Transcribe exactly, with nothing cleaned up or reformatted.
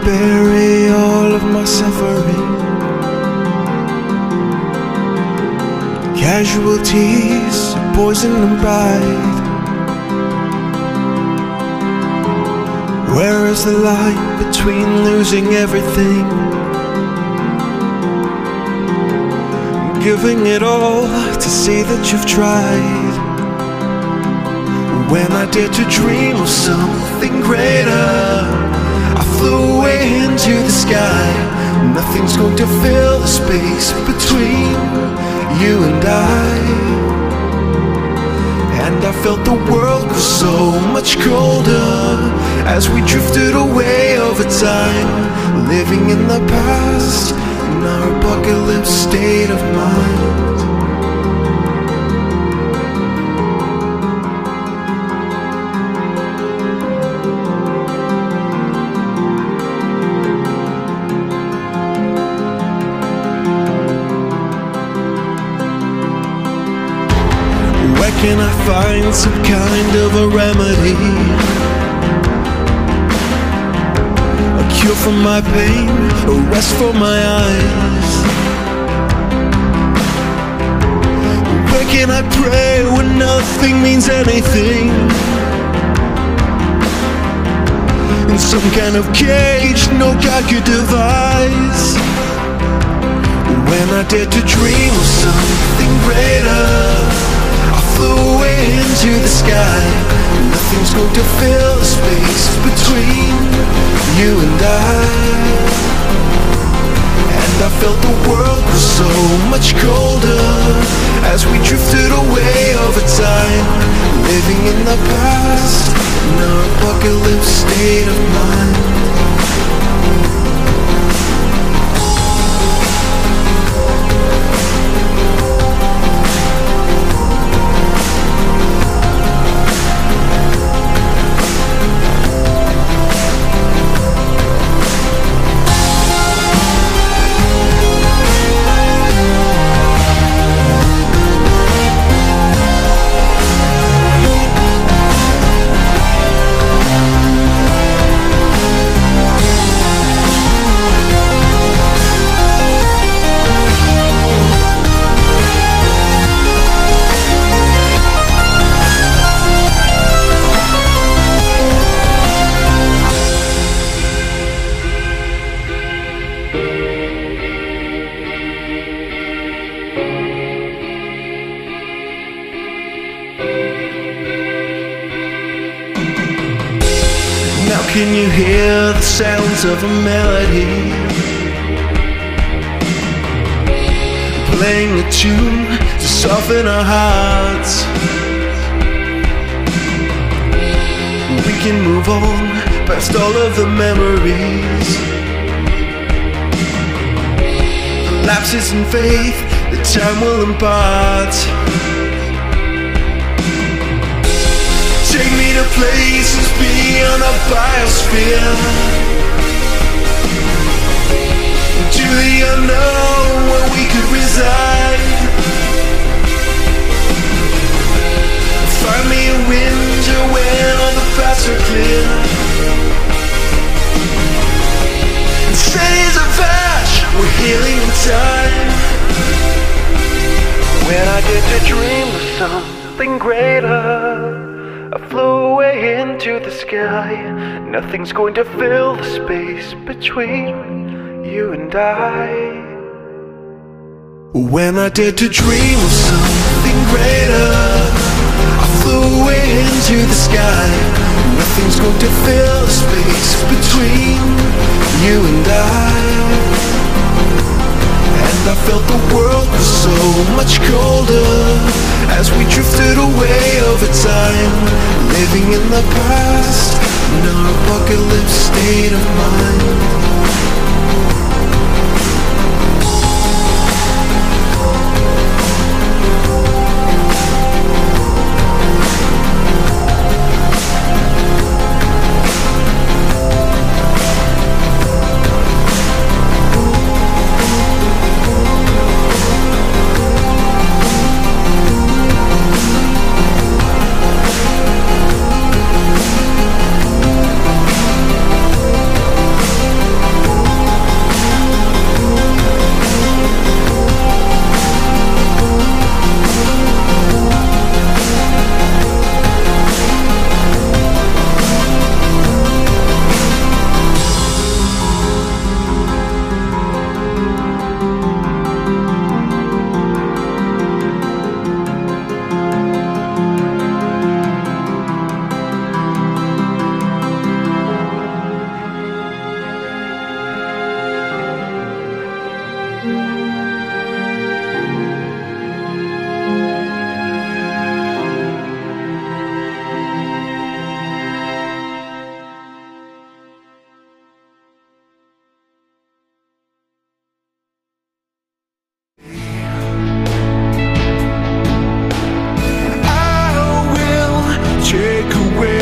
bury all of my suffering. Casualties, poison and pride. Where is the line between losing everything, giving it all to say that you've tried? When I dared to dream of something greater, I flew away into the sky. Nothing's going to fill the space between you and I. And I felt the world grew so much colder as we drifted away over time, living in the past in our apocalypse state of mind. Where can I find some kind of a remedy, a cure for my pain, a rest for my eyes? Where can I pray when nothing means anything, in some kind of cage no God could devise? When I dared to dream of something greater, flew away into the sky. Nothing's going to fill the space between you and I. And I felt the world grew so much colder as we drifted away over time, living in the past in our apocalypse state of mind. Now can you hear the sounds of a melody, playing a tune to soften our hearts? We can move on past all of the memories, the lapses in faith that time will impart. Take me to places beyond our biosphere, to the unknown where we could reside. Find me a winter when all the paths are clear, and cities of ash, we're healing in time. When I did to dream of something greater, I flew away into the sky. Nothing's going to fill the space between you and I. When I dared to dream of something greater, I flew away into the sky. Nothing's going to fill the space between you and I. And I felt the world was so much colder as we drifted away over time, living in the past in our apocalypse state of mind. take away